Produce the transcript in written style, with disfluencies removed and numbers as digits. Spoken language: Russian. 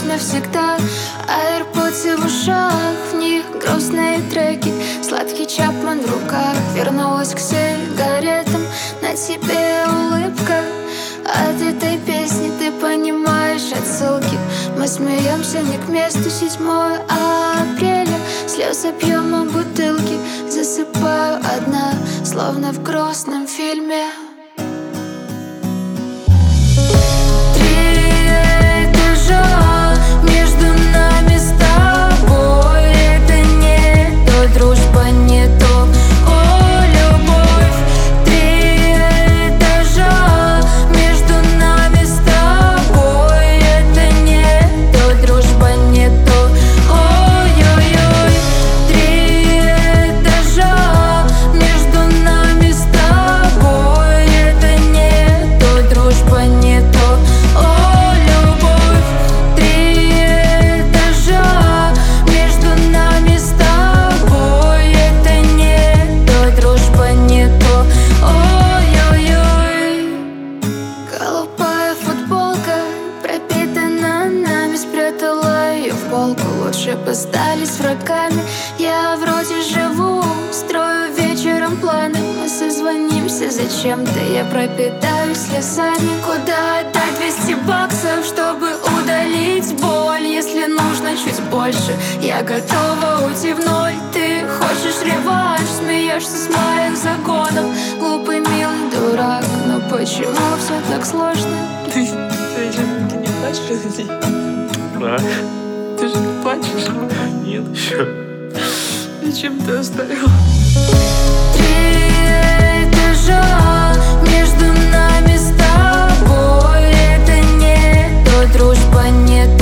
навсегда. AirPods в ушах, в них грустные треки, сладкий Чапман в руках. Вернулась к сигаретам, на тебе улыбка. От этой песни ты понимаешь отсылки. Мы смеемся не к месту, 7 апреля. Слез объемом бутылки, засыпаю одна, словно в грустном фильме. Дружба не то, о, любовь. 3 этажа между нами с тобой. Это не то, дружба не то, ой-ой-ой. 3 этажа между нами с тобой. Это не то, дружба не то, о, любовь. 3 этажа между нами с тобой. Лучше бы стали с врагами. Я вроде живу, строю вечером планы. Мы созвонимся зачем-то, я пропитаюсь слезами. Куда отдать 200 баксов, чтобы удалить боль? Если нужно чуть больше, я готова уйти в ноль. Ты хочешь реванш, смеешься с моих законов. Глупый, милый дурак, но почему все так сложно? Ты не плачешь? Да. Ты же не плачешь? Нет, еще. Зачем ты оставил? 3 этажа между нами с тобой. Это не то, дружба не то.